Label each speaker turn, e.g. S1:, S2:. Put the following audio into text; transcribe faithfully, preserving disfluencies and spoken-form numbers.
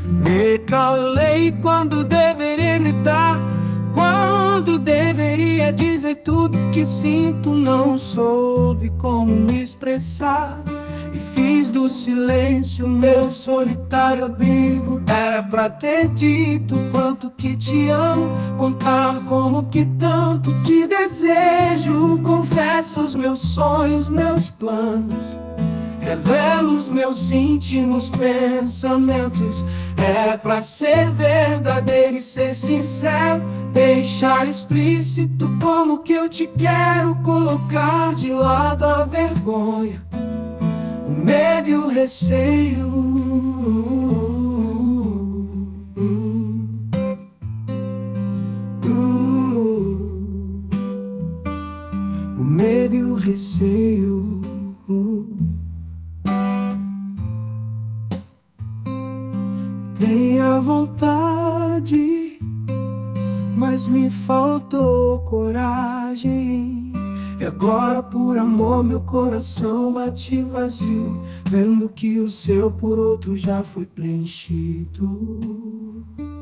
S1: Me calei quando deveria gritar, quando deveria dizer tudo que sinto. Não soube como me expressar e fiz do silêncio meu solitário abrigo. Era pra ter dito quanto que te amo, contar como que tanto te desejo. Confesso os meus sonhos, meus planos, revelo os meus íntimos pensamentos. Era pra ser verdadeiro e ser sincero, deixar explícito como que eu te quero. Colocar de lado a vergonha, o medo e o receio. O medo e o receio. Tenha vontade, mas me faltou coragem. E agora por amor meu coração bate vazio, vendo que o seu por outro já foi preenchido.